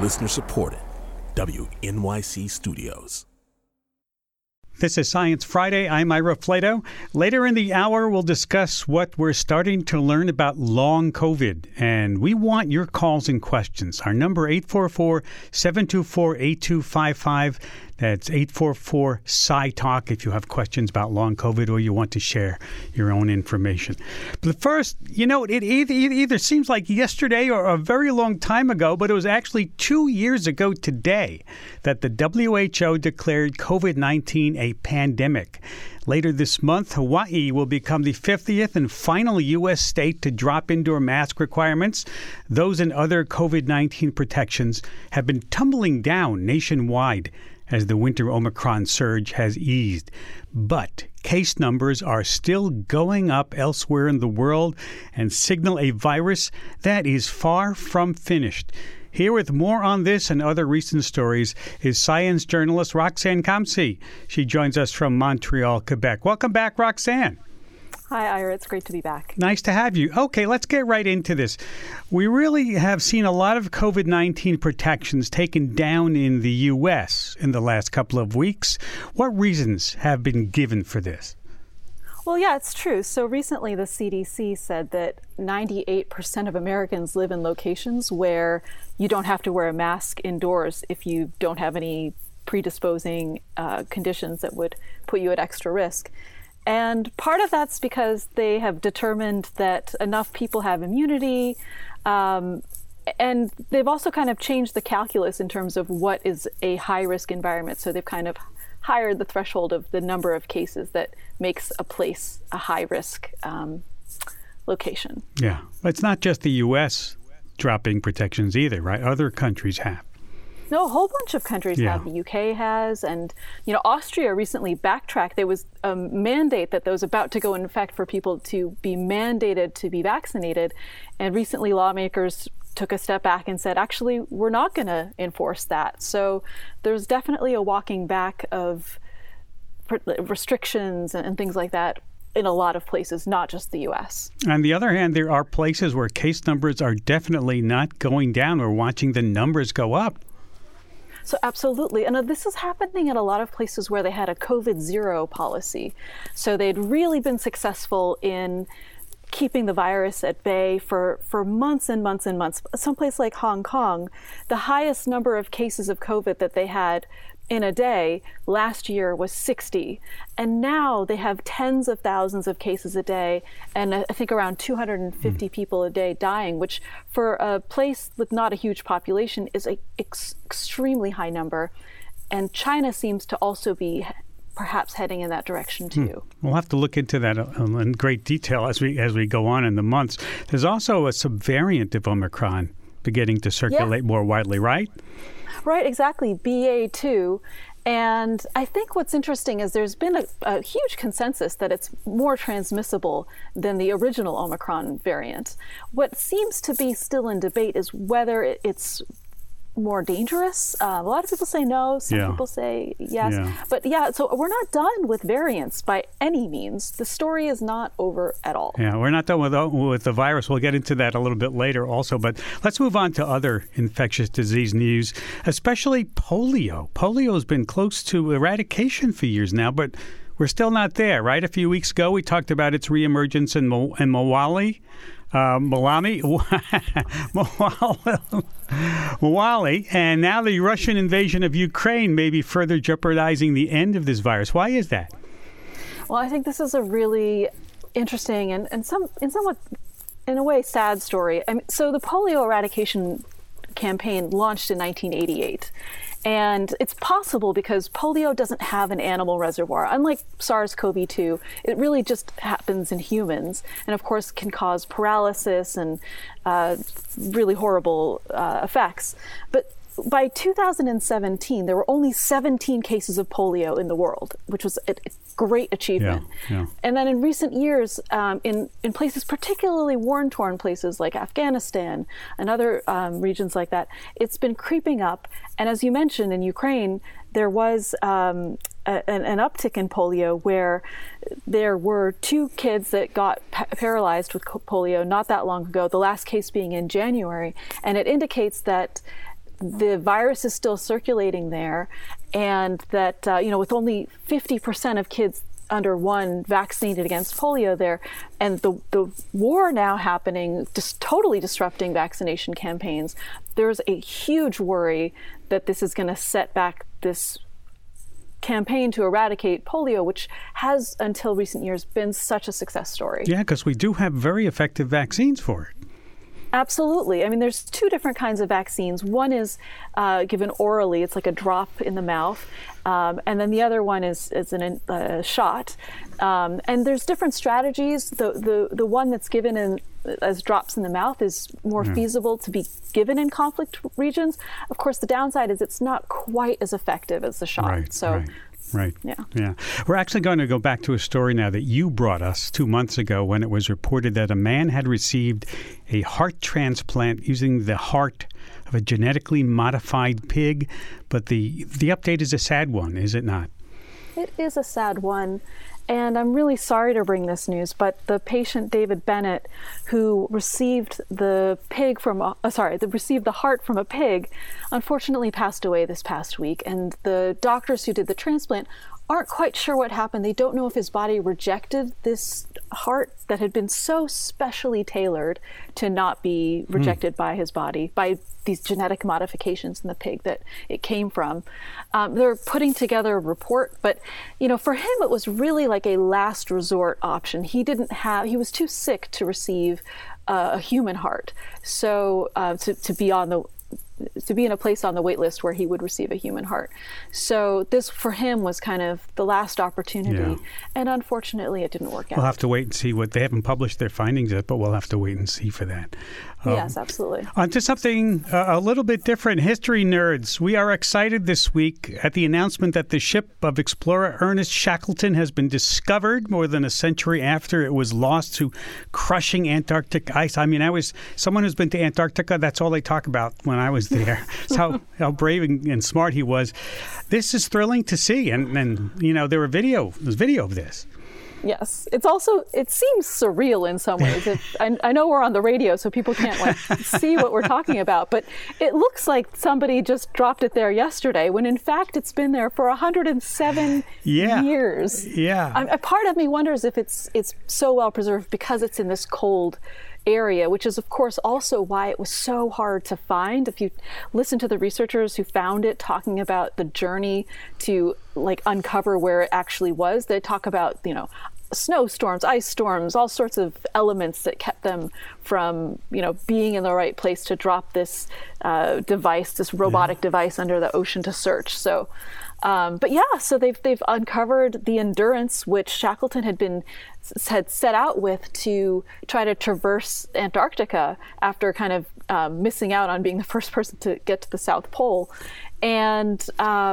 Listener supported. WNYC Studios. This is Science Friday. I'm Ira Flato. Later in the hour, we'll discuss what we're starting to learn about long COVID. And we want your calls and questions. Our number, 844-724-8255. That's 844-SciTalk if you have questions about long COVID or you want to share your own information. But first, it either seems like yesterday or a very long time ago, but it was actually 2 years ago today that the WHO declared COVID-19 a pandemic. Later this month, Hawaii will become the 50th and final U.S. state to drop indoor mask requirements. Those and other COVID-19 protections have been tumbling down nationwide as the winter Omicron surge has eased. But case numbers are still going up elsewhere in the world and signal a virus that is far from finished. Here with more on this and other recent stories is science journalist Roxanne Kamsi. She joins us from Montreal, Quebec. Welcome back, Roxanne. Hi, Ira. It's great to be back. Nice to have you. Okay, let's get right into this. We really have seen a lot of COVID-19 protections taken down in the U.S. in the last couple of weeks. What reasons have been given for this? Well, yeah, it's true. So recently the CDC said that 98% of Americans live in locations where you don't have to wear a mask indoors if you don't have any predisposing conditions that would put you at extra risk. And part of that's because they have determined that enough people have immunity, and they've also kind of changed the calculus in terms of what is a high-risk environment. So they've kind of higher the threshold of the number of cases that makes a place a high-risk location. Yeah. It's not just the U.S. dropping protections either, right? Other countries have. No, a whole bunch of countries have. The UK has, and Austria recently backtracked. There was a mandate that was about to go in effect for people to be mandated to be vaccinated, and recently lawmakers took a step back and said, actually, we're not going to enforce that. So there's definitely a walking back of restrictions and things like that in a lot of places, not just the U.S. On the other hand, there are places where case numbers are definitely not going down. We're watching the numbers go up. So absolutely. And this is happening in a lot of places where they had a COVID zero policy. So they'd really been successful in keeping the virus at bay for months and months and months. Someplace like Hong Kong, the highest number of cases of COVID that they had in a day last year was 60. And now they have tens of thousands of cases a day, and I think around 250 people a day dying, which for a place with not a huge population is an extremely high number. And China seems to also be perhaps heading in that direction too. We'll have to look into that in great detail as we go on in the months. There's also a subvariant of Omicron beginning to circulate more widely, right? Right, exactly, BA2. And I think what's interesting is there's been a huge consensus that it's more transmissible than the original Omicron variant. What seems to be still in debate is whether it's more dangerous. A lot of people say no, some people say yes. But so we're not done with variants by any means. The story is not over at all. Yeah, we're not done with the virus. We'll get into that a little bit later also. But let's move on to other infectious disease news, especially polio. Polio has been close to eradication for years now, but we're still not there, right? A few weeks ago, we talked about its reemergence in Mawali, and now the Russian invasion of Ukraine may be further jeopardizing the end of this virus. Why is that? Well, I think this is a really interesting and somewhat, in a way, sad story. So the polio eradication campaign launched in 1988. And it's possible because polio doesn't have an animal reservoir. Unlike SARS-CoV-2, it really just happens in humans, and of course can cause paralysis and really horrible effects. But by 2017, there were only 17 cases of polio in the world, which was a great achievement. And then in recent years, in places, particularly war-torn places like Afghanistan and other regions like that, it's been creeping up. And as you mentioned, in Ukraine, there was an uptick in polio where there were 2 kids that got paralyzed with polio not that long ago, the last case being in January. And it indicates that the virus is still circulating there, and that with only 50% of kids under 1 vaccinated against polio there, and the war now happening, just totally disrupting vaccination campaigns, there's a huge worry that this is going to set back this campaign to eradicate polio, which has until recent years been such a success story. Yeah, because we do have very effective vaccines for it. Absolutely. I mean, there's 2 different kinds of vaccines. One is given orally. It's like a drop in the mouth. And then the other one is a shot. And there's different strategies. The one that's given as drops in the mouth is more feasible to be given in conflict regions. Of course, the downside is it's not quite as effective as the shot. Right. Yeah. We're actually going to go back to a story now that you brought us 2 months ago when it was reported that a man had received a heart transplant using the heart of a genetically modified pig. But the update is a sad one, is it not? It is a sad one. And I'm really sorry to bring this news, but the patient David Bennett, who received the heart from a pig, unfortunately passed away this past week. And the doctors who did the transplant aren't quite sure what happened. They don't know if his body rejected this heart that had been so specially tailored to not be rejected by his body, by these genetic modifications in the pig that it came from. They're putting together a report, but for him it was really like a last resort option. He was too sick to receive a human heart, so to be in a place on the wait list where he would receive a human heart. So this for him was kind of the last opportunity, and unfortunately it didn't work out. We'll have to wait and see they haven't published their findings yet, but we'll have to wait and see for that. Yes, absolutely. On to something a little bit different. History nerds, we are excited this week at the announcement that the ship of explorer Ernest Shackleton has been discovered more than a century after it was lost to crushing Antarctic ice. I mean, I was someone who's been to Antarctica. That's all they talk about when I was there. So how brave and smart he was. This is thrilling to see. And there's video of this. Yes. It seems surreal in some ways. I know we're on the radio, so people can't see what we're talking about, but it looks like somebody just dropped it there yesterday, when in fact it's been there for 107 years. Yeah. A part of me wonders if it's so well preserved because it's in this cold area, which is of course also why it was so hard to find. If you listen to the researchers who found it talking about the journey to uncover where it actually was, they talk about snowstorms, ice storms, all sorts of elements that kept them from being in the right place to drop this device, this robotic device under the ocean to search. So so they've uncovered the Endurance, which Shackleton had set out with to try to traverse Antarctica after kind of missing out on being the first person to get to the South Pole, and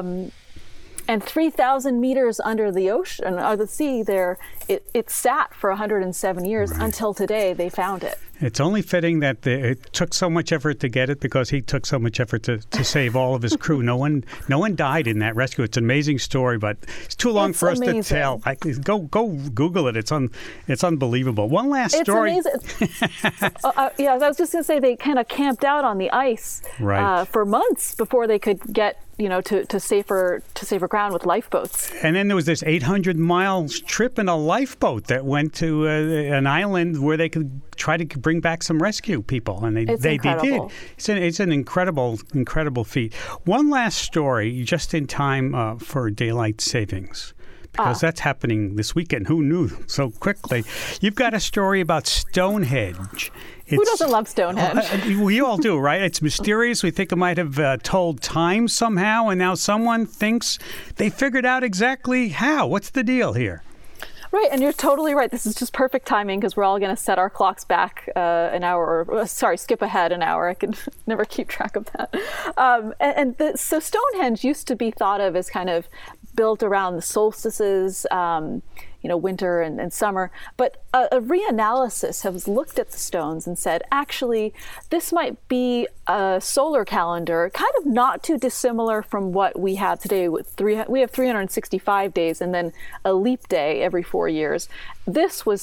3,000 meters under the ocean or the sea there, it sat for 107 years until today they found it. It's only fitting that it took so much effort to get it because he took so much effort to save all of his crew. No one died in that rescue. It's an amazing story, but it's too long for us to tell. Go Google it. It's unbelievable. One last story. It's amazing. I was just going to say they kind of camped out on the ice for months before they could get to safer ground with lifeboats. And then there was this 800-mile trip in a lifeboat that went to an island where they could try to bring back some rescue people, and they did. It's an incredible feat. One last story, just in time for daylight savings, because that's happening this weekend. Who knew so quickly? You've got a story about Stonehenge. Who doesn't love Stonehenge? We all do, right? It's mysterious. We think it might have told time somehow, and now someone thinks they figured out exactly how. What's the deal here? Right, and you're totally right. This is just perfect timing because we're all going to set our clocks back an hour, skip ahead an hour. I can never keep track of that. So Stonehenge used to be thought of as kind of built around the solstices, winter and summer. But a reanalysis has looked at the stones and said, actually, this might be a solar calendar, kind of not too dissimilar from what we have today. We have 365 days and then a leap day every 4 years. This was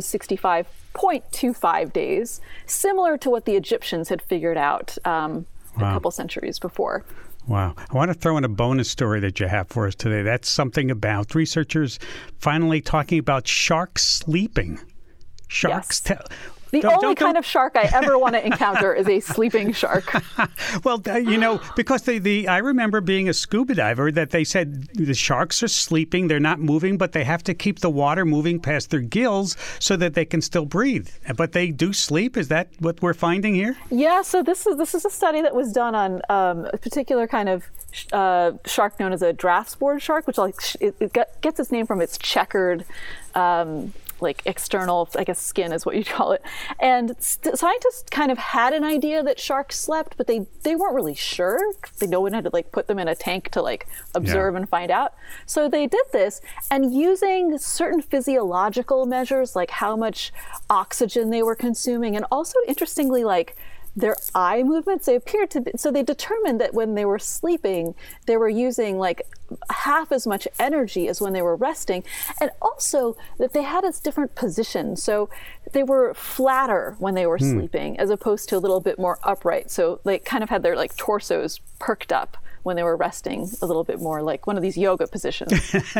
365.25 days, similar to what the Egyptians had figured out. a couple centuries before. Wow. I want to throw in a bonus story that you have for us today. That's something about researchers finally talking about sharks sleeping. Sharks. Yes. The only kind of shark I ever want to encounter is a sleeping shark. Well, because I remember being a scuba diver that they said the sharks are sleeping, they're not moving, but they have to keep the water moving past their gills so that they can still breathe. But they do sleep. Is that what we're finding here? Yeah. So this is a study that was done on a particular kind of shark known as a draftsboard shark, which it gets its name from its checkered external, I guess, skin is what you'd call it. And scientists kind of had an idea that sharks slept, but they weren't really sure. No one had to put them in a tank to observe and find out. So they did this, and using certain physiological measures, like how much oxygen they were consuming, and also interestingly, their eye movements, so they determined that when they were sleeping, they were using half as much energy as when they were resting, and also that they had a different position. So they were flatter when they were sleeping as opposed to a little bit more upright. So they kind of had their torsos perked up when they were resting, a little bit more like one of these yoga positions.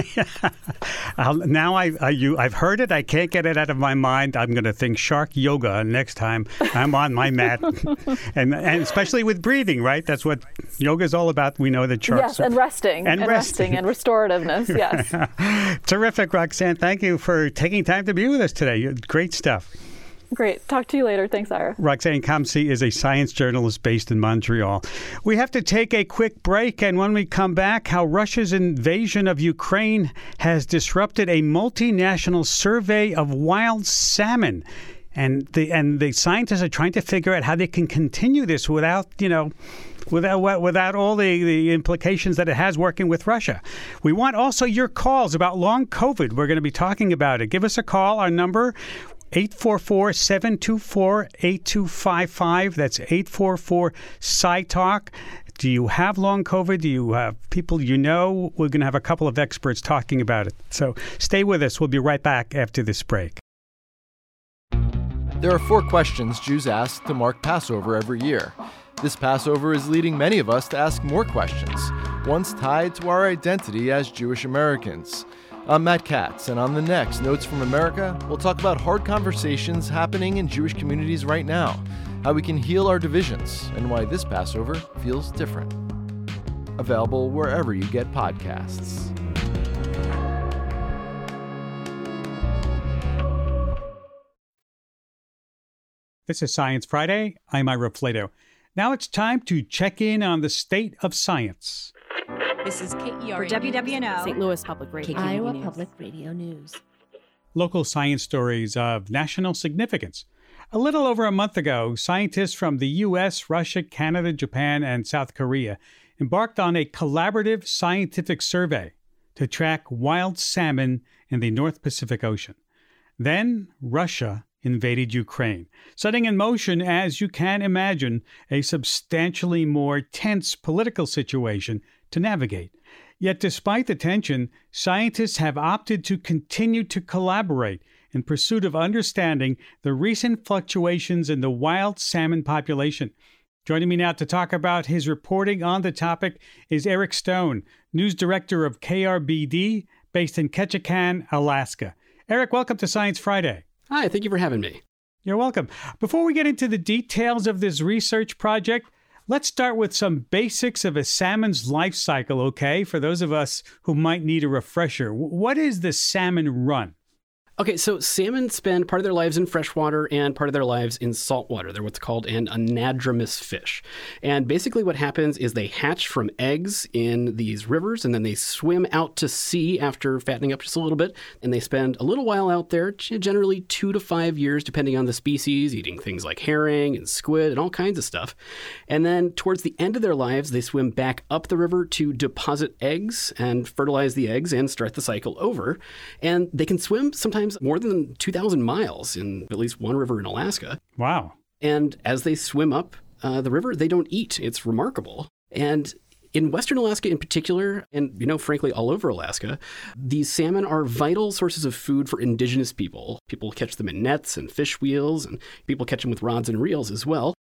Now I've heard it. I can't get it out of my mind. I'm going to think shark yoga next time I'm on my mat, and especially with breathing, right? That's what yoga is all about. We know that sharks. Yes, and resting, and restorativeness. Yes. Terrific, Roxanne. Thank you for taking time to be with us today. Great stuff. Great. Talk to you later. Thanks, Ira. Roxanne Kamsi is a science journalist based in Montreal. We have to take a quick break, and when we come back, how Russia's invasion of Ukraine has disrupted a multinational survey of wild salmon. And the scientists are trying to figure out how they can continue this without all the implications that it has working with Russia. We want also your calls about long COVID. We're going to be talking about it. Give us a call. Our number, 844-724-8255. That's 844-SciTalk. Do you have long COVID? Do you have people you know? We're going to have a couple of experts talking about it. So stay with us. We'll be right back after this break. There are 4 questions Jews ask to mark Passover every year. This Passover is leading many of us to ask more questions, ones tied to our identity as Jewish Americans. I'm Matt Katz, and on the next Notes from America, we'll talk about hard conversations happening in Jewish communities right now, how we can heal our divisions, and why this Passover feels different. Available wherever you get podcasts. This is Science Friday. I'm Ira Flato. Now it's time to check in on the state of science. This is KERA for WWNO, St. Louis Public Radio, Iowa News. Public Radio News. Local science stories of national significance. A little over a month ago, scientists from the U.S., Russia, Canada, Japan, and South Korea embarked on a collaborative scientific survey to track wild salmon in the North Pacific Ocean. Then Russia invaded Ukraine, setting in motion, as you can imagine, a substantially more tense political situation to navigate. Yet despite the tension, scientists have opted to continue to collaborate in pursuit of understanding the recent fluctuations in the wild salmon population. Joining me now to talk about his reporting on the topic is Eric Stone, news director of KRBD, based in Ketchikan, Alaska. Eric, welcome to Science Friday. Hi, thank you for having me. You're welcome. Before we get into the details of this research project, let's start with some basics of a salmon's life cycle, okay? For those of us who might need a refresher, what is the salmon run? Okay, so salmon spend part of their lives in freshwater and part of their lives in saltwater. They're what's called an anadromous fish. And basically what happens is they hatch from eggs in these rivers, and then they swim out to sea after fattening up just a little bit, and they spend a little while out there, generally 2 to 5 years, depending on the species, eating things like herring and squid and all kinds of stuff. And then towards the end of their lives, they swim back up the river to deposit eggs and fertilize the eggs and start the cycle over. And they can swim sometimes more than 2,000 miles in at least one river in Alaska. Wow. And as they swim up the river, they don't eat. It's remarkable. And in Western Alaska in particular, and, frankly, all over Alaska, these salmon are vital sources of food for indigenous people. People catch them in nets and fish wheels, and people catch them with rods and reels as well.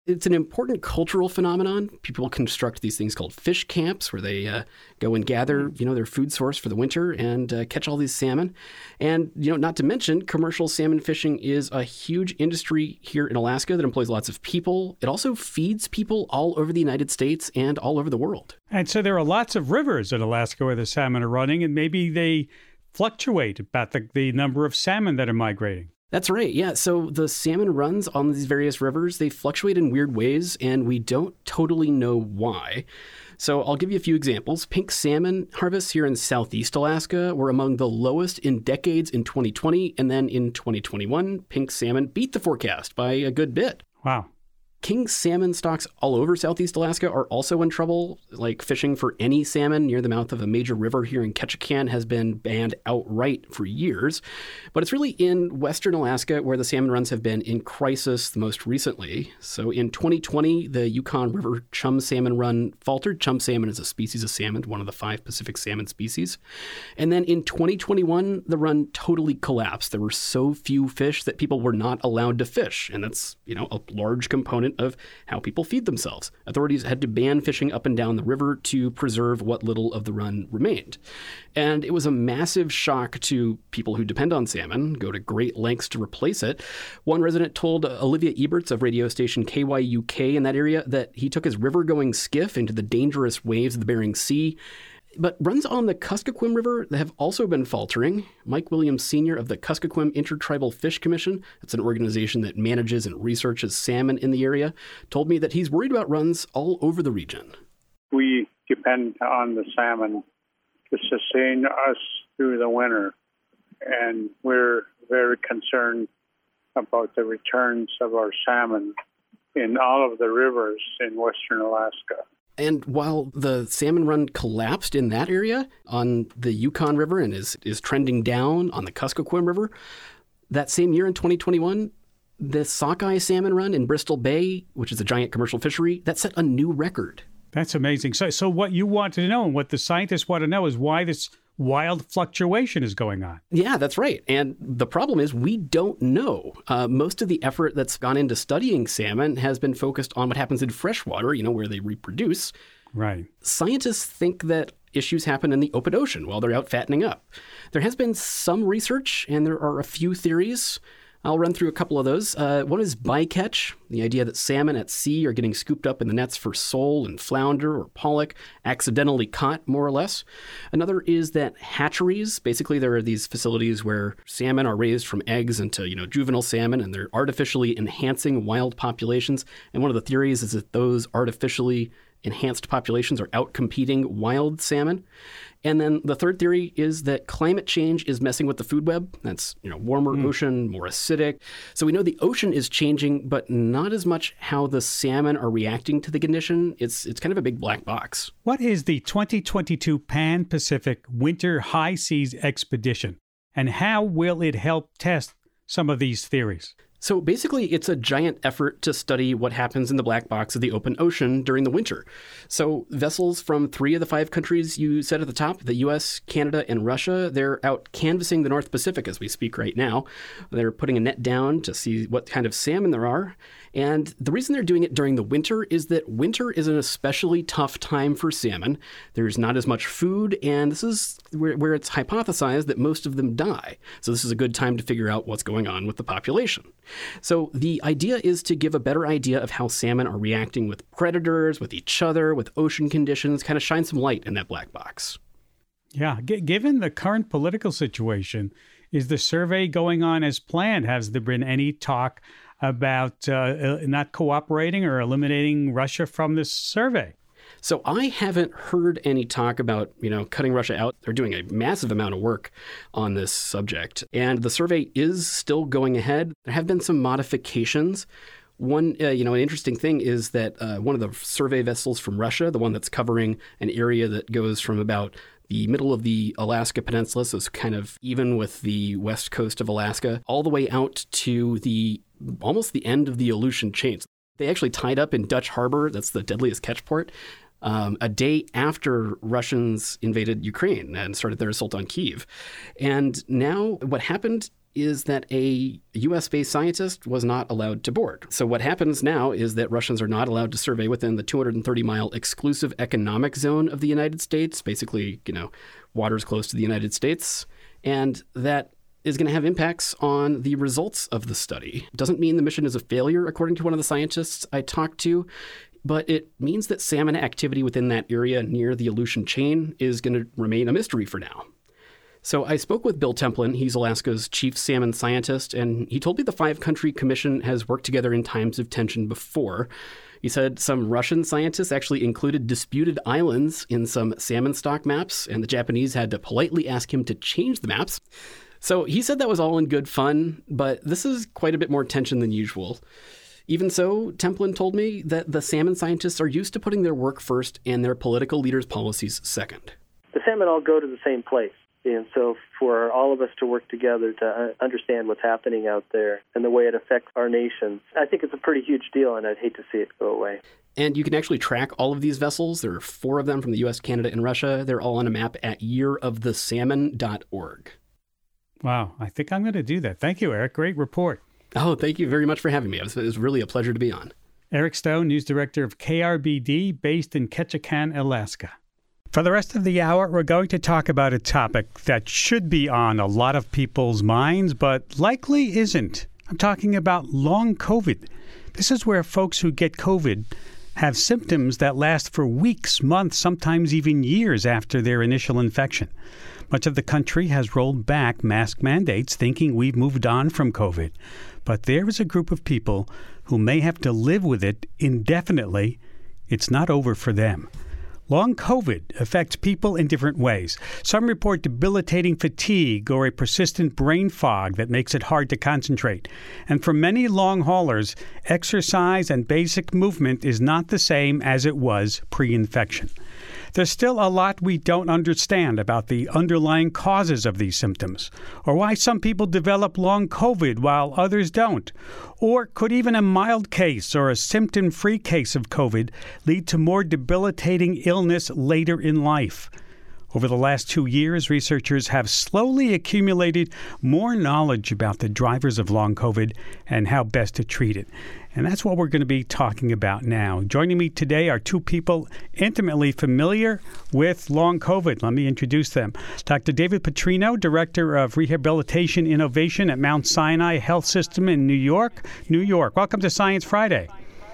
It's an important cultural phenomenon. People construct these things called fish camps where they go and gather, their food source for the winter and catch all these salmon. And, not to mention, commercial salmon fishing is a huge industry here in Alaska that employs lots of people. It also feeds people all over the United States and all over the world. And so there are lots of rivers in Alaska where the salmon are running, and maybe they fluctuate about the number of salmon that are migrating. That's right. Yeah. So the salmon runs on these various rivers, they fluctuate in weird ways, and we don't totally know why. So I'll give you a few examples. Pink salmon harvests here in southeast Alaska were among the lowest in decades in 2020. And then in 2021, pink salmon beat the forecast by a good bit. Wow. King salmon stocks all over southeast Alaska are also in trouble. Like fishing for any salmon near the mouth of a major river here in Ketchikan has been banned outright for years. But it's really in western Alaska where the salmon runs have been in crisis the most recently. So in 2020, the Yukon River chum salmon run faltered. Chum salmon is a species of salmon, one of the 5 Pacific salmon species. And then in 2021, the run totally collapsed. There were so few fish that people were not allowed to fish. And that's, a large component of how people feed themselves. Authorities had to ban fishing up and down the river to preserve what little of the run remained. And it was a massive shock to people who depend on salmon, go to great lengths to replace it. One resident told Olivia Eberts of radio station KYUK in that area that he took his river-going skiff into the dangerous waves of the Bering Sea. But runs on the Kuskokwim River that have also been faltering. Mike Williams, Sr. of the Kuskokwim Intertribal Fish Commission, that's an organization that manages and researches salmon in the area, told me that he's worried about runs all over the region. We depend on the salmon to sustain us through the winter, and we're very concerned about the returns of our salmon in all of the rivers in western Alaska. And while the salmon run collapsed in that area on the Yukon River and is trending down on the Kuskokwim River, that same year in 2021, the sockeye salmon run in Bristol Bay, which is a giant commercial fishery, that set a new record. That's amazing. So what you wanted to know and what the scientists want to know is why this wild fluctuation is going on. Yeah, that's right. And the problem is we don't know. Most of the effort that's gone into studying salmon has been focused on what happens in freshwater, where they reproduce. Right. Scientists think that issues happen in the open ocean while they're out fattening up. There has been some research, and there are a few theories. I'll run through a couple of those. One is bycatch, the idea that salmon at sea are getting scooped up in the nets for sole and flounder or pollock, accidentally caught, more or less. Another is that hatcheries, basically there are these facilities where salmon are raised from eggs into, juvenile salmon, and they're artificially enhancing wild populations. And one of the theories is that those artificially enhanced populations are outcompeting wild salmon. And then the third theory is that climate change is messing with the food web. That's, warmer ocean, more acidic. So we know the ocean is changing, but not as much how the salmon are reacting to the condition. It's kind of a big black box. What is the 2022 Pan-Pacific Winter High Seas Expedition, and how will it help test some of these theories? So basically, it's a giant effort to study what happens in the black box of the open ocean during the winter. So vessels from 3 of the 5 countries you said at the top, the U.S., Canada, and Russia, they're out canvassing the North Pacific as we speak right now. They're putting a net down to see what kind of salmon there are. And the reason they're doing it during the winter is that winter is an especially tough time for salmon. There's not as much food, and this is where it's hypothesized that most of them die. So this is a good time to figure out what's going on with the population. So the idea is to give a better idea of how salmon are reacting with predators, with each other, with ocean conditions, kind of shine some light in that black box. Yeah, given the current political situation, is the survey going on as planned? Has there been any talk about not cooperating or eliminating Russia from this survey? So I haven't heard any talk about, cutting Russia out. They're doing a massive amount of work on this subject. And the survey is still going ahead. There have been some modifications. One, an interesting thing is that one of the survey vessels from Russia, the one that's covering an area that goes from about the middle of the Alaska Peninsula, so it's kind of even with the west coast of Alaska, all the way out to almost the end of the Aleutian Chains. They actually tied up in Dutch Harbor, that's the deadliest catch port, a day after Russians invaded Ukraine and started their assault on Kyiv. And now what happened is that a U.S.-based scientist was not allowed to board. So what happens now is that Russians are not allowed to survey within the 230-mile exclusive economic zone of the United States, basically, waters close to the United States, and that is going to have impacts on the results of the study. Doesn't mean the mission is a failure, according to one of the scientists I talked to, but it means that salmon activity within that area near the Aleutian chain is going to remain a mystery for now. So I spoke with Bill Templin. He's Alaska's chief salmon scientist, and he told me the 5-country commission has worked together in times of tension before. He said some Russian scientists actually included disputed islands in some salmon stock maps, and the Japanese had to politely ask him to change the maps. So he said that was all in good fun, but this is quite a bit more tension than usual. Even so, Templin told me that the salmon scientists are used to putting their work first and their political leaders' policies second. The salmon all go to the same place. And so for all of us to work together to understand what's happening out there and the way it affects our nations, I think it's a pretty huge deal, and I'd hate to see it go away. And you can actually track all of these vessels. There are 4 of them from the U.S., Canada, and Russia. They're all on a map at yearofthesalmon.org. Wow, I think I'm going to do that. Thank you, Eric. Great report. Oh, thank you very much for having me. It was really a pleasure to be on. Eric Stone, news director of KRBD, based in Ketchikan, Alaska. For the rest of the hour, we're going to talk about a topic that should be on a lot of people's minds, but likely isn't. I'm talking about long COVID. This is where folks who get COVID have symptoms that last for weeks, months, sometimes even years after their initial infection. Much of the country has rolled back mask mandates, thinking we've moved on from COVID. But there is a group of people who may have to live with it indefinitely. It's not over for them. Long COVID affects people in different ways. Some report debilitating fatigue or a persistent brain fog that makes it hard to concentrate. And for many long haulers, exercise and basic movement is not the same as it was pre-infection. There's still a lot we don't understand about the underlying causes of these symptoms, or why some people develop long COVID while others don't. Or could even a mild case or a symptom-free case of COVID lead to more debilitating illness later in life? Over the last 2 years, researchers have slowly accumulated more knowledge about the drivers of long COVID and how best to treat it. And that's what we're going to be talking about now. Joining me today are 2 people intimately familiar with long COVID. Let me introduce them. Dr. David Petrino, Director of Rehabilitation Innovation at Mount Sinai Health System in New York, New York. Welcome to Science Friday.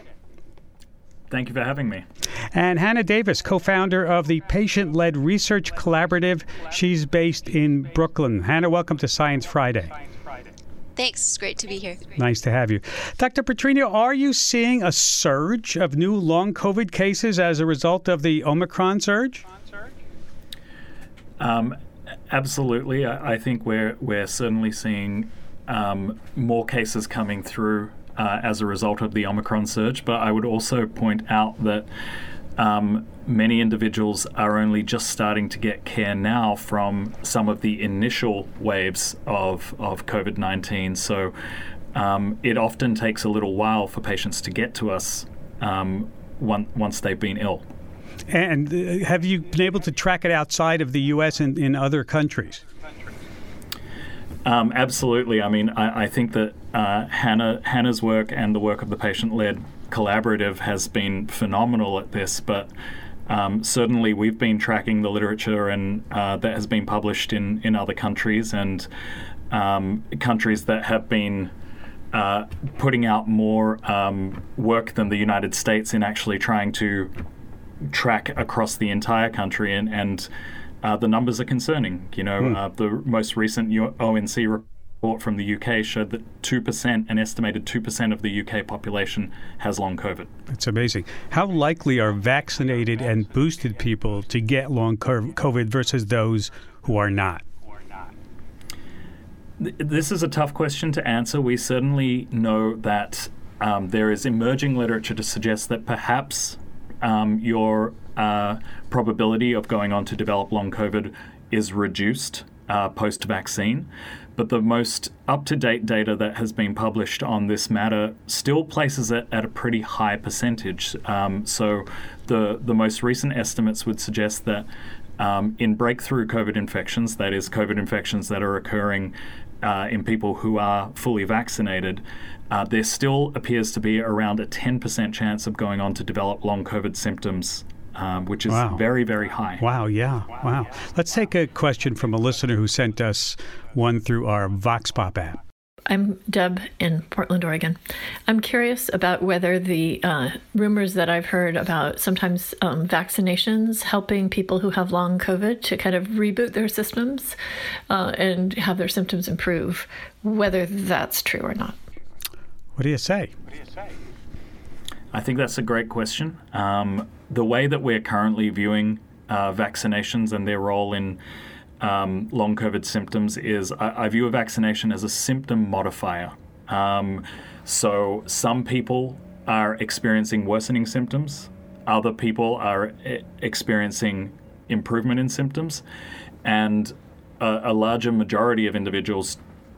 Thank you for having me. And Hannah Davis, co-founder of the Patient-Led Research Collaborative. She's based in Brooklyn. Hannah, welcome to Science Friday. Thanks. It's great to be here. Nice to have you. Dr. Petrino, are you seeing a surge of new long COVID cases as a result of the Omicron surge? Absolutely. I think we're certainly seeing more cases coming through as a result of the Omicron surge. But I would also point out that many individuals are only just starting to get care now from some of the initial waves of COVID-19. So it often takes a little while for patients to get to us once they've been ill. And have you been able to track it outside of the U.S. and in other countries? Absolutely. I mean, I think that Hannah's work and the work of the Patient-Led Collaborative has been phenomenal at this, but certainly we've been tracking the literature and that has been published in other countries, and countries that have been putting out more work than the United States in actually trying to track across the entire country, and the numbers are concerning. The most recent ONC report from the UK showed that 2%, an estimated 2% of the UK population has long COVID. That's amazing. How likely are vaccinated and boosted people to get long COVID versus those who are not? This is a tough question to answer. We certainly know that there is emerging literature to suggest that perhaps your probability of going on to develop long COVID is reduced post-vaccine. But the most up-to-date data that has been published on this matter still places it at a pretty high percentage. So the most recent estimates would suggest that In breakthrough COVID infections, that is, COVID infections that are occurring in people who are fully vaccinated, there still appears to be around a 10% chance of going on to develop long COVID symptoms, which is very, very high. Wow, yeah, wow. Let's take a question from a listener who sent us one through our VoxPop app. I'm Deb in Portland, Oregon. I'm curious about whether the rumors that I've heard about sometimes vaccinations helping people who have long COVID to kind of reboot their systems and have their symptoms improve, whether that's true or not. What do you say? I think that's a great question. The way that we're currently viewing vaccinations and their role in long COVID symptoms is I view a vaccination as a symptom modifier. So some people are experiencing worsening symptoms. Other people are experiencing improvement in symptoms. And a larger majority of individuals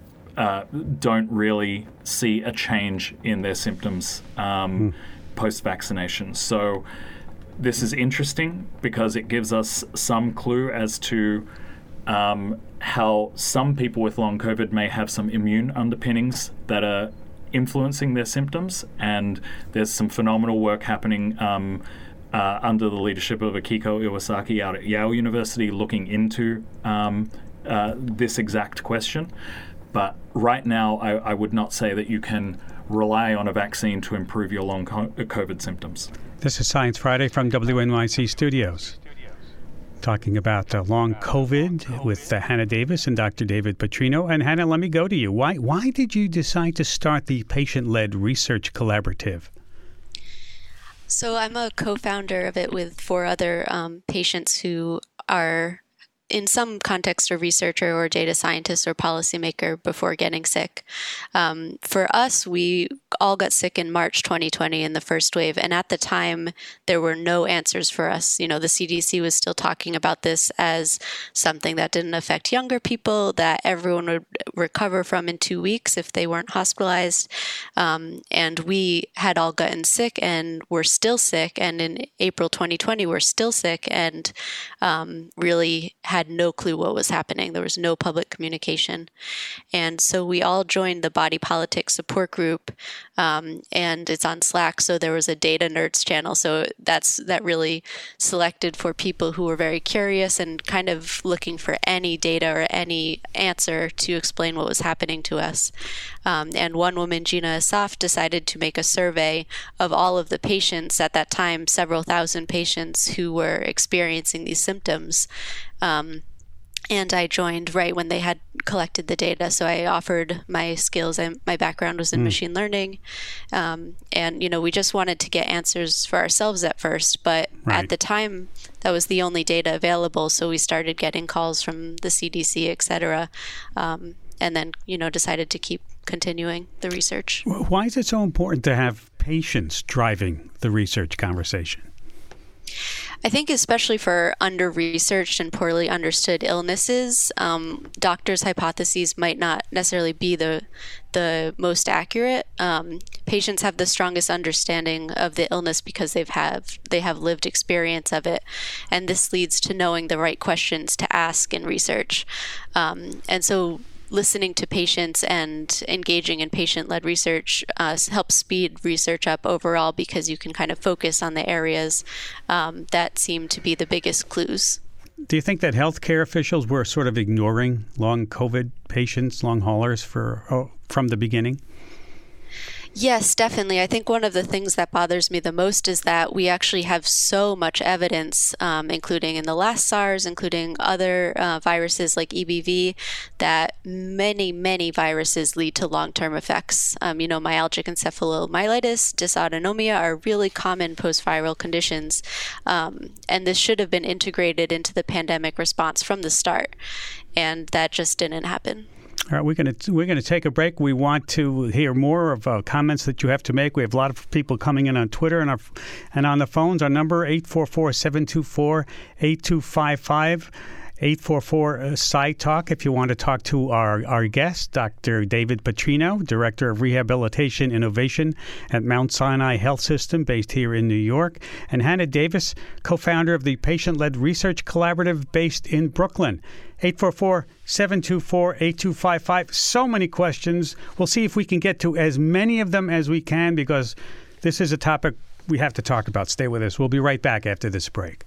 don't really see a change in their symptoms post-vaccination. So this is interesting because it gives us some clue as to how some people with long COVID may have some immune underpinnings that are influencing their symptoms. And there's some phenomenal work happening under the leadership of Akiko Iwasaki out at Yale University looking into this exact question. But right now, I would not say that you can rely on a vaccine to improve your long COVID symptoms. This is Science Friday from WNYC Studios. Talking about long COVID with Hannah Davis and Dr. David Petrino. And Hannah, let me go to you. Why did you decide to start the patient-led research collaborative? So I'm a co-founder of it with 4 other patients who are in some context a researcher or data scientist or policymaker before getting sick. For us, we all got sick in March 2020 in the first wave. And at the time, there were no answers for us. You know, the CDC was still talking about this as something that didn't affect younger people, that everyone would recover from in 2 weeks if they weren't hospitalized. And we had all gotten sick and were still sick. And in April 2020, we're still sick and really had no clue what was happening. There was no public communication. And so we all joined the Body Politics support group, and it's on Slack. So there was a data nerds channel. So that really selected for people who were very curious and kind of looking for any data or any answer to explain what was happening to us. And one woman, Gina Asaf, decided to make a survey of all of the patients at that time, several thousand patients who were experiencing these symptoms. And I joined right when they had collected the data. So I offered my skills. My background was in machine learning. And, you know, we just wanted to get answers for ourselves at first. But at the time, that was the only data available. So we started getting calls from the CDC, et cetera. And then, you know, decided to keep continuing the research. Why is it so important to have patients driving the research conversation? I think especially for under-researched and poorly understood illnesses, doctors' hypotheses might not necessarily be the most accurate. Patients have the strongest understanding of the illness because they have lived experience of it, and this leads to knowing the right questions to ask in research. And so listening to patients and engaging in patient-led research helps speed research up overall because you can kind of focus on the areas that seem to be the biggest clues. Do you think that healthcare officials were sort of ignoring long COVID patients, long haulers from the beginning? Yes, definitely. I think one of the things that bothers me the most is that we actually have so much evidence, including in the last SARS, including other viruses like EBV, that many, many viruses lead to long-term effects. You know, myalgic encephalomyelitis, dysautonomia are really common post-viral conditions. And this should have been integrated into the pandemic response from the start. And that just didn't happen. All right, we're going to take a break. We want to hear more of comments that you have to make. We have a lot of people coming in on Twitter and on the phones. Our number 844-724-8255. 844-SciTalk if you want to talk to our guest, Dr. David Petrino, Director of Rehabilitation Innovation at Mount Sinai Health System based here in New York, and Hannah Davis, co-founder of the Patient-Led Research Collaborative based in Brooklyn. 844-724-8255. So many questions. We'll see if we can get to as many of them as we can because this is a topic we have to talk about. Stay with us. We'll be right back after this break.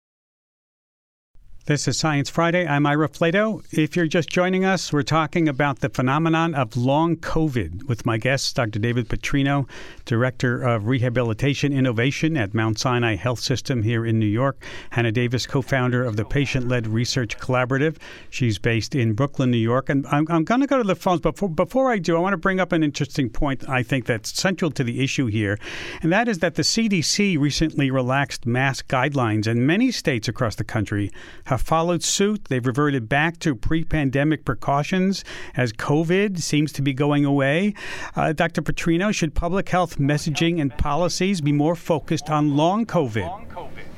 This is Science Friday. I'm Ira Flato. If you're just joining us, we're talking about the phenomenon of long COVID with my guest, Dr. David Petrino, Director of Rehabilitation Innovation at Mount Sinai Health System here in New York. Hannah Davis, co-founder of the Patient-Led Research Collaborative. She's based in Brooklyn, New York. And I'm going to go to the phones. But before I do, I want to bring up an interesting point I think that's central to the issue here. And that is that the CDC recently relaxed mask guidelines, and many states across the country have followed suit. They've reverted back to pre-pandemic precautions as COVID seems to be going away. Dr. Petrino, should public health messaging and policies be more focused on long COVID?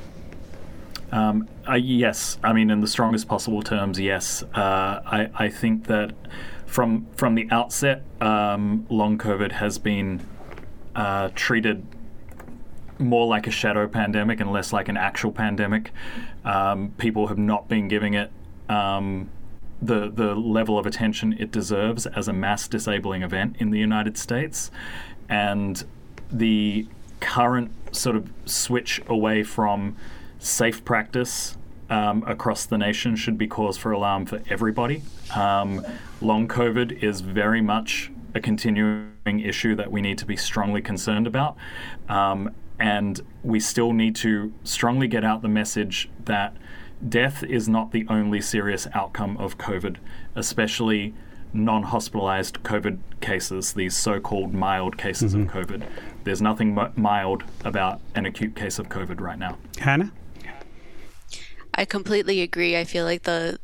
Yes. I mean, in the strongest possible terms, yes. I think that from the outset, long COVID has been treated more like a shadow pandemic and less like an actual pandemic. People have not been giving it the level of attention it deserves as a mass disabling event in the United States. And the current sort of switch away from safe practice across the nation should be cause for alarm for everybody. Long COVID is very much a continuing issue that we need to be strongly concerned about. And we still need to strongly get out the message that death is not the only serious outcome of COVID, especially non-hospitalized COVID cases, these so-called mild cases of COVID. There's nothing mild about an acute case of COVID right now. Hannah? I completely agree. I feel like the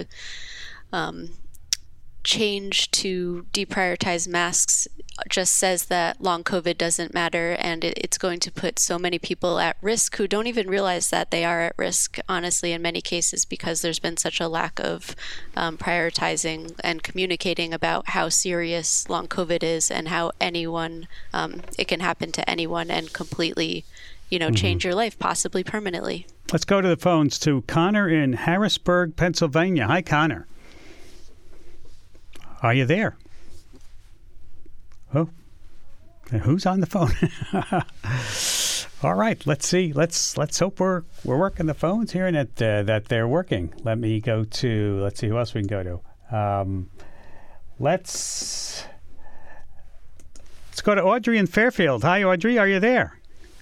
change to deprioritize masks just says that long COVID doesn't matter, and it's going to put so many people at risk who don't even realize that they are at risk, honestly, in many cases, because there's been such a lack of prioritizing and communicating about how serious long COVID is and how anyone, it can happen to anyone and completely, change your life, possibly permanently. Let's go to the phones to Connor in Harrisburg, Pennsylvania. Hi, Connor. Are you there? Oh, who's on the phone? All right, let's see. Let's hope we're working the phones here and that they're working. Let's see who else we can go to. Let's go to Audrey in Fairfield. Hi, Audrey. Are you there?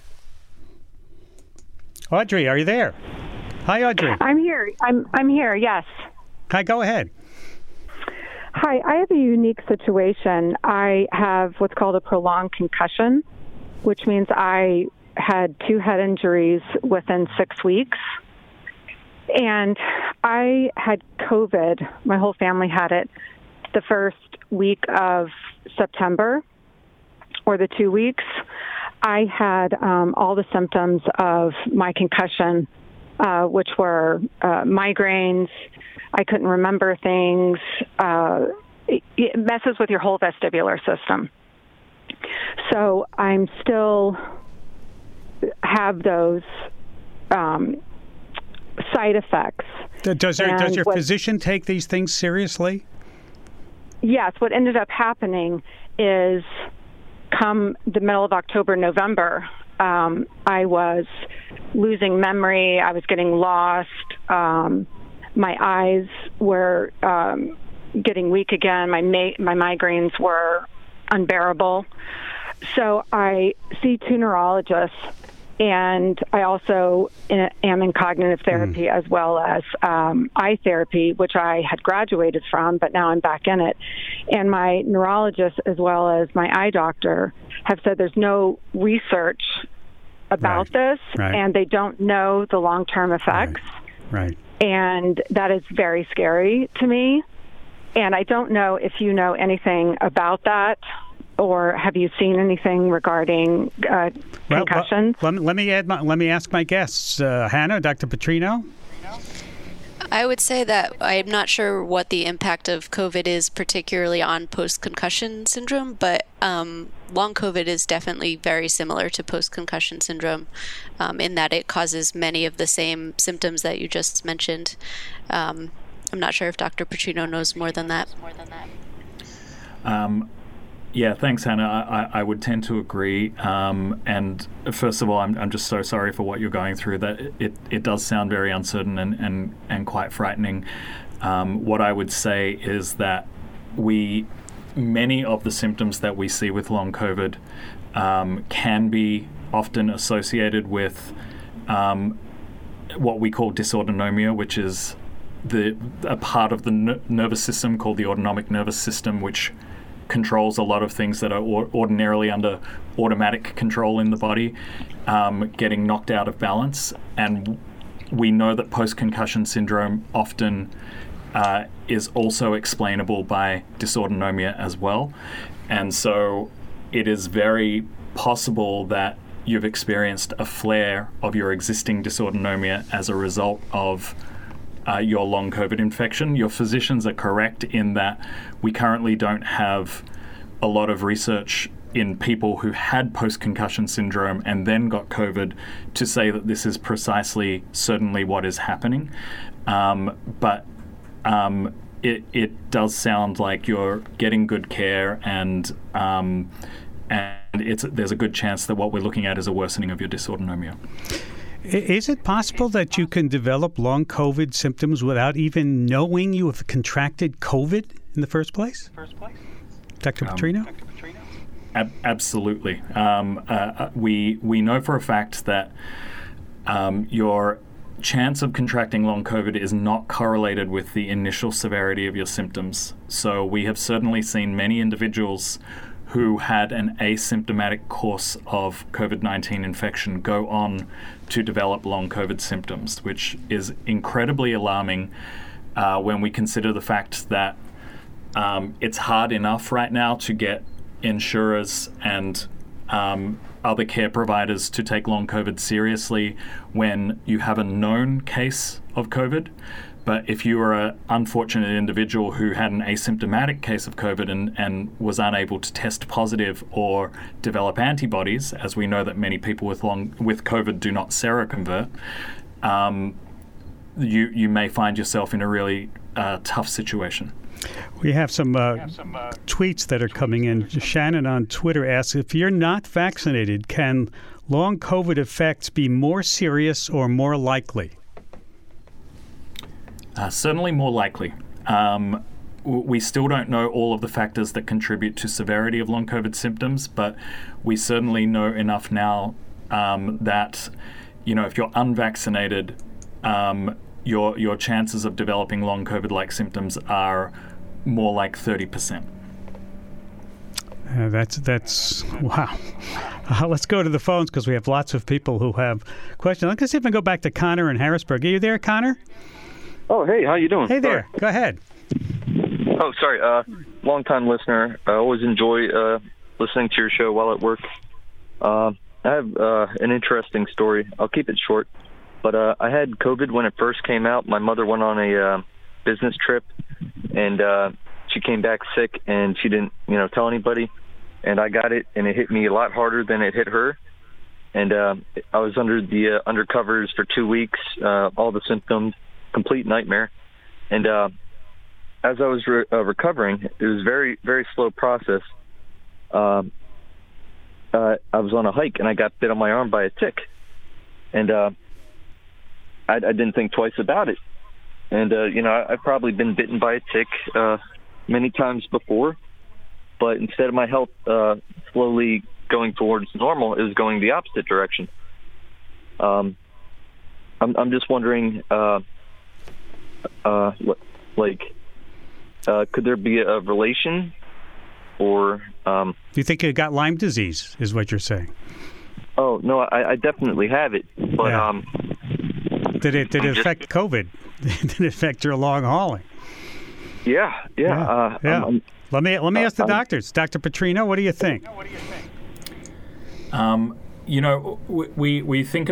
Audrey, are you there? Hi, Audrey. I'm here. I'm here. Yes. Hi. Go ahead. Hi, I have a unique situation. I have what's called a prolonged concussion, which means I had 2 head injuries within 6 weeks. And I had COVID. My whole family had it the first week of September, or the 2 weeks. I had all the symptoms of my concussion, which were migraines. I couldn't remember things. It messes with your whole vestibular system. So I'm still have those side effects. Does your physician take these things seriously? Yes. What ended up happening is come the middle of October, November, I was losing memory. I was getting lost. My eyes were getting weak again. My migraines were unbearable. So I see 2 neurologists, and I also am in cognitive therapy as well as eye therapy, which I had graduated from, but now I'm back in it. And my neurologist as well as my eye doctor have said there's no research about this, and they don't know the long-term effects. Right. And that is very scary to me. And I don't know if you know anything about that, or have you seen anything regarding concussions? Let me ask my guests. Hannah, Dr. Petrino? I would say that I'm not sure what the impact of COVID is particularly on post-concussion syndrome, but long COVID is definitely very similar to post-concussion syndrome in that it causes many of the same symptoms that you just mentioned. I'm not sure if Dr. Petrino knows more than that. Yeah, thanks, Hannah. I would tend to agree. And first of all, I'm just so sorry for what you're going through. That it does sound very uncertain and quite frightening. What I would say is that many of the symptoms that we see with long COVID can be often associated with what we call dysautonomia, which is a part of the nervous system called the autonomic nervous system, which controls a lot of things that are ordinarily under automatic control in the body, getting knocked out of balance. And we know that post-concussion syndrome often is also explainable by dysautonomia as well. And so it is very possible that you've experienced a flare of your existing dysautonomia as a result of your long COVID infection. Your physicians are correct in that we currently don't have a lot of research in people who had post-concussion syndrome and then got COVID to say that this is precisely certainly what is happening. But it does sound like you're getting good care, and there's a good chance that what we're looking at is a worsening of your dysautonomia. Is it possible that you can develop long COVID symptoms without even knowing you have contracted COVID in the first place? Dr. Petrino? Absolutely. We know for a fact that your chance of contracting long COVID is not correlated with the initial severity of your symptoms. So we have certainly seen many individuals who had an asymptomatic course of COVID-19 infection go on to develop long COVID symptoms, which is incredibly alarming when we consider the fact that it's hard enough right now to get insurers and other care providers to take long COVID seriously when you have a known case of COVID. But if you are an unfortunate individual who had an asymptomatic case of COVID and was unable to test positive or develop antibodies, as we know that many people with COVID do not seroconvert, you may find yourself in a really tough situation. We have some tweets that are coming in. Shannon on Twitter asks, if you're not vaccinated, can long COVID effects be more serious or more likely? Certainly more likely. We still don't know all of the factors that contribute to severity of long COVID symptoms, but we certainly know enough now that, if you're unvaccinated, your chances of developing long COVID-like symptoms are more like 30%. That's wow. Let's go to the phones because we have lots of people who have questions. I'm going to see if I can go back to Connor in Harrisburg. Are you there, Connor? Oh, hey, how you doing? Hey there. Go ahead. Oh, sorry. Long-time listener. I always enjoy listening to your show while at work. I have an interesting story. I'll keep it short. But I had COVID when it first came out. My mother went on a business trip, and she came back sick, and she didn't, tell anybody. And I got it, and it hit me a lot harder than it hit her. And I was under the undercovers for 2 weeks, all the symptoms, complete nightmare. And as I was recovering, it was very, very slow process. I was on a hike, and I got bit on my arm by a tick. And I didn't think twice about it. And, I've probably been bitten by a tick many times before, but instead of my health slowly going towards normal, it was going the opposite direction. I'm just wondering, could there be a relation, or... Do you think you got Lyme disease, is what you're saying? Oh, no, I definitely have it, but... Yeah. Did it affect COVID? Did it affect your long hauling? Yeah. Let me ask the doctors. Dr. Petrino, what do you think? We think about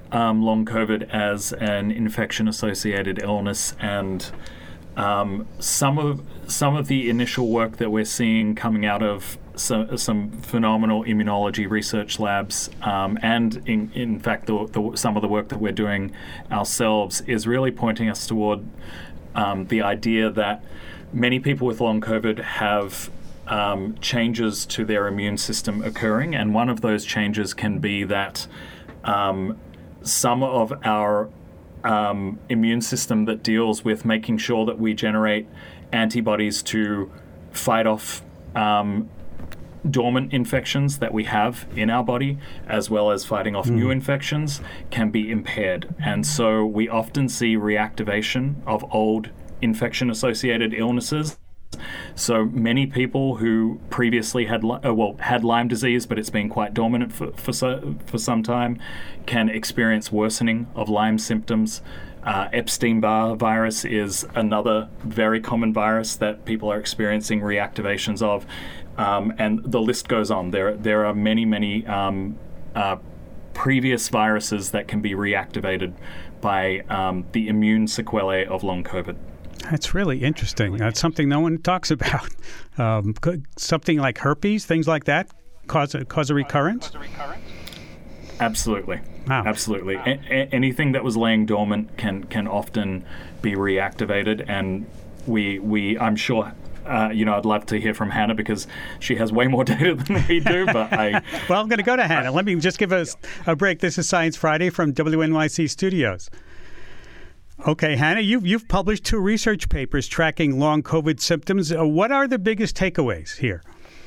long COVID as an infection-associated illness, and some of the initial work that we're seeing coming out of some phenomenal immunology research labs, and in fact some of the work that we're doing ourselves is really pointing us toward the idea that many people with long COVID have changes to their immune system occurring, and one of those changes can be that some of our immune system that deals with making sure that we generate antibodies to fight off dormant infections that we have in our body, as well as fighting off new infections, can be impaired. And so we often see reactivation of old infection-associated illnesses. So many people who previously had Lyme disease, but it's been quite dormant for some time, can experience worsening of Lyme symptoms. Epstein-Barr virus is another very common virus that people are experiencing reactivations of, and the list goes on. There are many previous viruses that can be reactivated by the immune sequelae of long COVID. That's really interesting. That's something no one talks about. Something like herpes, things like that, cause a recurrence? Absolutely. Wow. Absolutely. Anything that was laying dormant can often be reactivated, and I'm sure. I'd love to hear from Hannah because she has way more data than we do. But well, I'm going to go to Hannah. Let me just give us a break. This is Science Friday from WNYC Studios. Okay, Hannah, you've published 2 research papers tracking long COVID symptoms. What are the biggest takeaways here?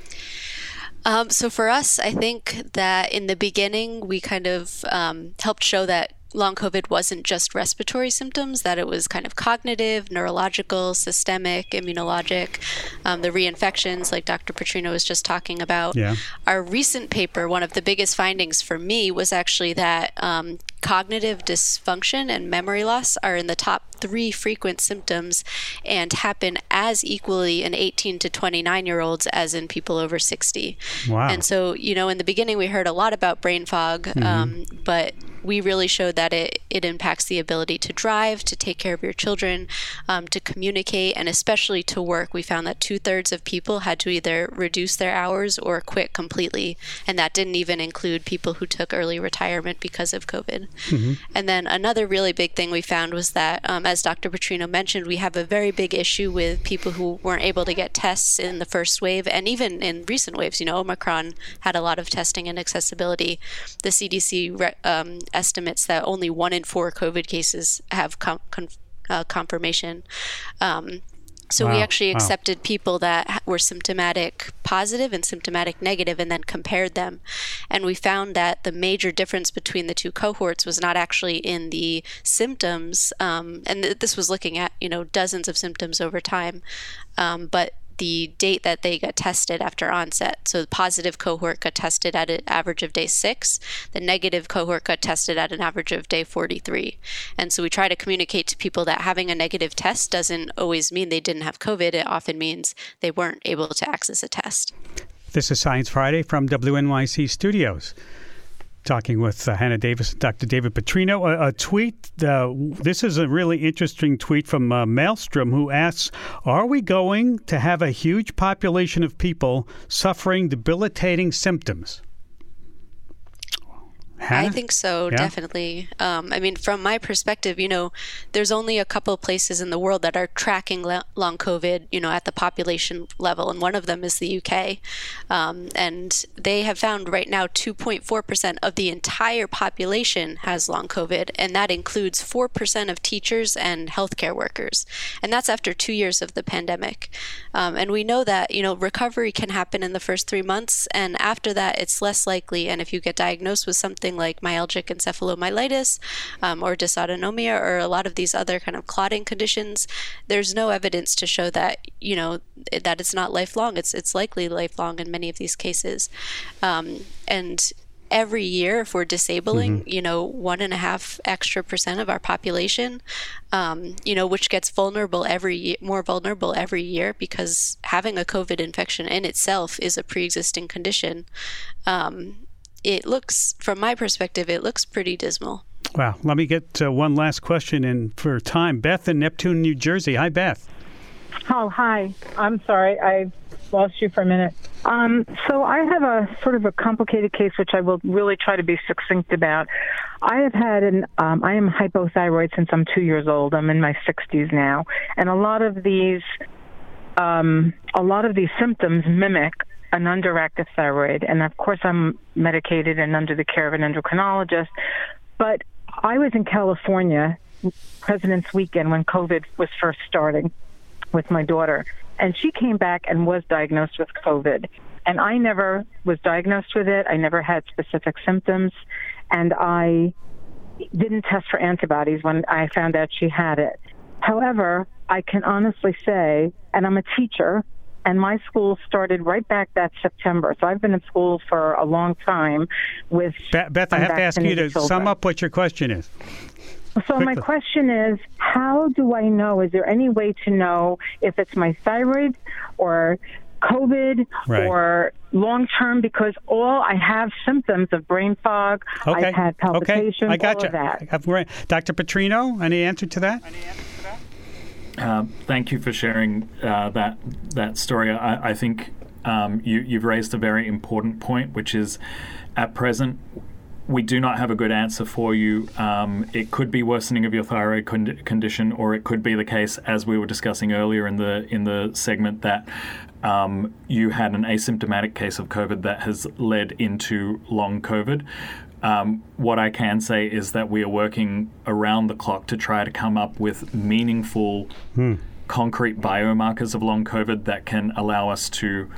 So for us, I think that in the beginning, we kind of helped show that long COVID wasn't just respiratory symptoms, that it was kind of cognitive, neurological, systemic, immunologic, the reinfections like Dr. Petrino was just talking about. Yeah. Our recent paper, one of the biggest findings for me was actually that cognitive dysfunction and memory loss are in the top 3 frequent symptoms and happen as equally in 18 to 29-year-olds as in people over 60. Wow. And so, in the beginning we heard a lot about brain fog, but we really showed that it impacts the ability to drive, to take care of your children, to communicate, and especially to work. We found that 2/3 of people had to either reduce their hours or quit completely. And that didn't even include people who took early retirement because of COVID. And then another really big thing we found was that, as Dr. Petrino mentioned, we have a very big issue with people who weren't able to get tests in the first wave, and even in recent waves. Omicron had a lot of testing and accessibility. The CDC estimates that only 1 in 4 COVID cases have confirmation. So we actually accepted people that were symptomatic positive and symptomatic negative and then compared them. And we found that the major difference between the 2 cohorts was not actually in the symptoms, and this was looking at, dozens of symptoms over time, but the date that they got tested after onset. So the positive cohort got tested at an average of day 6. The negative cohort got tested at an average of day 43. And so we try to communicate to people that having a negative test doesn't always mean they didn't have COVID. It often means they weren't able to access a test. This is Science Friday from WNYC Studios. Talking with Hannah Davis and Dr. David Petrino. A tweet, this is a really interesting tweet from Maelstrom, who asks, are we going to have a huge population of people suffering debilitating symptoms? Hannah? I think so, definitely. From my perspective, there's only a couple of places in the world that are tracking long COVID, at the population level, and one of them is the UK. And they have found right now 2.4% of the entire population has long COVID, and that includes 4% of teachers and healthcare workers. And that's after 2 years of the pandemic. And we know that, recovery can happen in the first 3 months, and after that, it's less likely. And if you get diagnosed with something like myalgic encephalomyelitis or dysautonomia or a lot of these other kind of clotting conditions, there's no evidence to show that that it's not lifelong. It's likely lifelong in many of these cases, and every year, if we're disabling 1.5 extra % of our population, which gets more vulnerable every year, because having a COVID infection in itself is a pre-existing condition. It looks, from my perspective, pretty dismal. Wow. Let me get one last question in for time. Beth in Neptune, New Jersey. Hi, Beth. Oh, hi. I'm sorry. I lost you for a minute. So I have a sort of a complicated case, which I will really try to be succinct about. I have had I am hypothyroid since I'm 2 years old. I'm in my 60s now. And a lot of these symptoms mimic an underactive thyroid. And of course, I'm medicated and under the care of an endocrinologist. But I was in California President's Weekend when COVID was first starting with my daughter. And she came back and was diagnosed with COVID. And I never was diagnosed with it. I never had specific symptoms. And I didn't test for antibodies when I found out she had it. However, I can honestly say, and I'm a teacher, and my school started right back that September. So I've been in school for a long time with Beth, I have to ask you to sum up what your question is. So my question is, how do I know? Is there any way to know if it's my thyroid or COVID or long-term? Because I have symptoms of brain fog. Okay. I've had palpitations, I got all you. of that. Dr. Petrino, any answer to that? Thank you for sharing that story. I think you've raised a very important point, which is at present, we do not have a good answer for you. It could be worsening of your thyroid condition, or it could be the case, as we were discussing earlier in the segment, that you had an asymptomatic case of COVID that has led into long COVID. What I can say is that we are working around the clock to try to come up with meaningful, concrete biomarkers of long COVID that can allow us to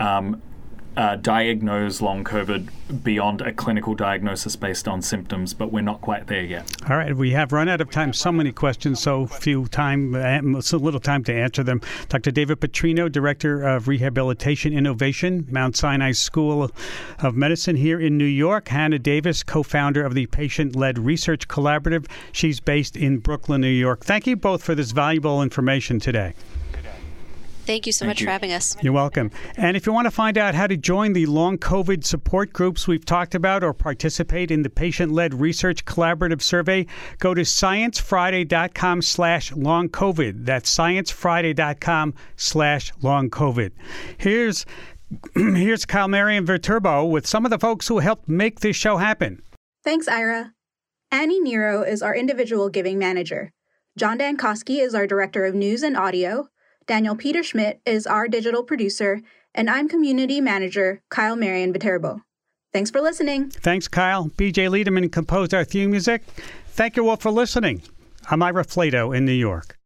diagnose long COVID beyond a clinical diagnosis based on symptoms, but we're not quite there yet. All right, we have run out of time. So many questions, so little time to answer them. Dr. David Petrino, Director of Rehabilitation Innovation, Mount Sinai School of Medicine here in New York. Hannah Davis, co-founder of the Patient-Led Research Collaborative. She's based in Brooklyn, New York. Thank you both for this valuable information today. Thank you so much for having us. You're welcome. And if you want to find out how to join the long COVID support groups we've talked about or participate in the Patient-Led Research Collaborative Survey, go to sciencefriday.com/long COVID. That's sciencefriday.com/long COVID. Here's Kyle Marian Viterbo with some of the folks who helped make this show happen. Thanks, Ira. Annie Nero is our individual giving manager. John Dankosky is our director of news and audio. Daniel Peter Schmidt is our digital producer, and I'm community manager Kyle Marian Viterbo. Thanks for listening. Thanks, Kyle. BJ Liederman composed our theme music. Thank you all for listening. I'm Ira Flato in New York.